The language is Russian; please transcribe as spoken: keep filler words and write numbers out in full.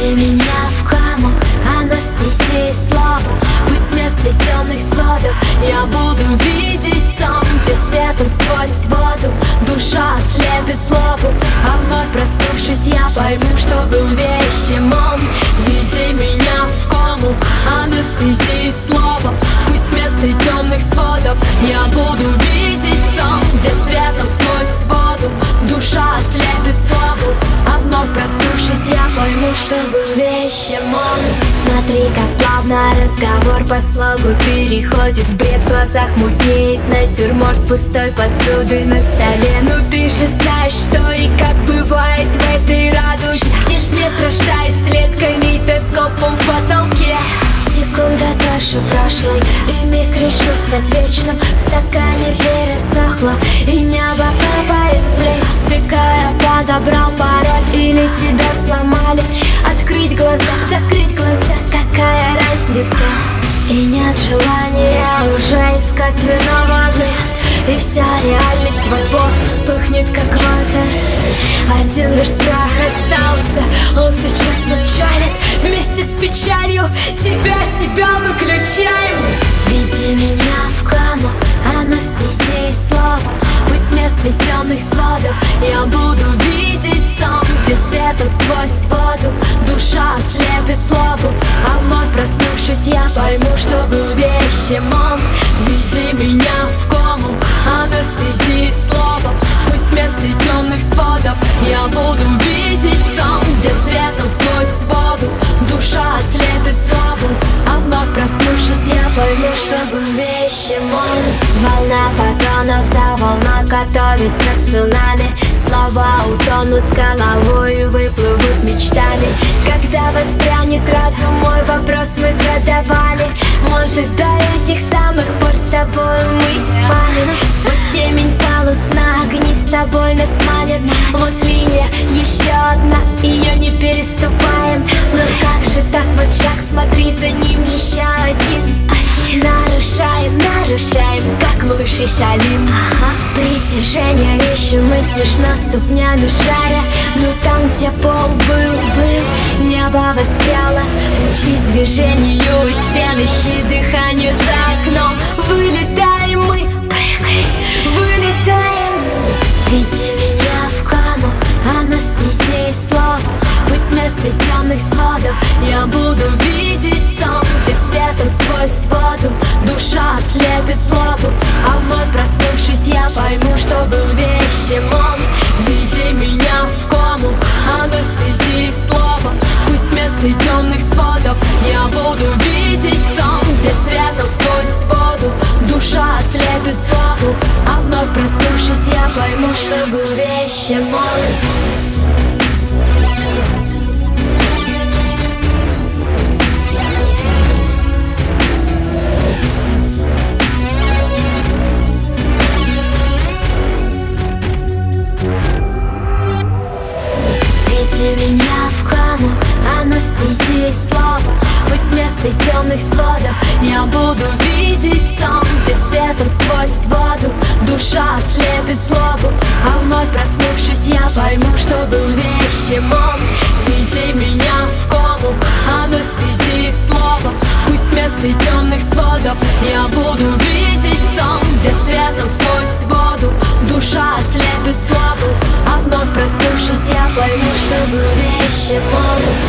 Веди меня в каму, анестезии слов. Пусть вместо темных сводов я буду видеть сон, где светом сквозь воду душа слепит злобу. А вновь проснувшись, я пойму, что был вещим он. Веди меня в кому, анестезии слова. Пусть вместо темных сводов я буду видеть сон, где светом сквозь воду душа слепит злобу. А вновь проснувшись, я пойму, что был вещим он. Смотри, как плавно разговор по слогу переходит в бред, в глазах мутнеет натюрморт пустой посуды на столе. Ну ты же знаешь, что и как бывает в этой радуге, где свет рождает след калейдоскопом в потолке. Секунда дольше прошлой, и миг решил стать вечным. В стакане пересохло, и небо капает с плеч. Стекая, подобрал пароль, или тебя сломали. Открыть глаза, закрыть глаза, какая разница? И нет желания уже искать виноватых, и вся реальность вот-вот вспыхнет как лазер. Один лишь страх остался, он сейчас отчалит. Вместе с печалью тебя, себя выключаем. Веди меня в каму, анестезии слов. Пусть вместо темных сводов я буду видеть сон, где светом сквозь воду душа слепит злобу. А вновь проснувшись, я пойму, что был вещим он. Веди меня в кому, анестезии слова. Пусть вместо темных сводов я буду видеть сон, где светом сквозь воду душа слепит злобу. А вновь проснувшись, я пойму, что был вещим он. Волна фотонов за волной готовится к цунами. Слова утонут с головой и выплывут мечтами. Когда воспрянет разум, мой вопрос мы задавали. Может, до этих самых пор с тобой мы спали. Сквозь темень полусна огни с тобой нас манят. Вот линия, еще одна, ее не переступаем. Но как же так, вот шаг, смотри, за ним еще один. Нарушаем, нарушаем, как малыши шалим. Ага. Притяжение ищем мы смешно ступнями шаря. Но там, где пол был, был, небо воспряло. Учись движению у стен, ищи дыхание за окном. Вылетаем мы, прыгай, вылетаем. Веди меня в каму, анестезии слов. Пусть вместо темных сводов я буду видеть сон, где светом сквозь воду душа слепит злобу. А вновь проснувшись, я пойму, что был вещим он. Веди меня в кому, анестезии слова. Пусть вместо темных сводов я буду видеть сон, где светом сквозь воду душа слепит злобу. А вновь проснувшись, я пойму, что был вещим он. Веди меня в каму, анестезии слов. Пусть вместо темных сводов я буду видеть сон, где светом сквозь воду душа слепит злобу. А вновь проснувшись, я пойму, что был вещим он. Веди меня в кому, анестезии слова. Пусть вместо темных сводов я буду видеть сон, где светом сквозь воду душа слепит злобу. А вновь проснувшись, я пойму, что был вещим он.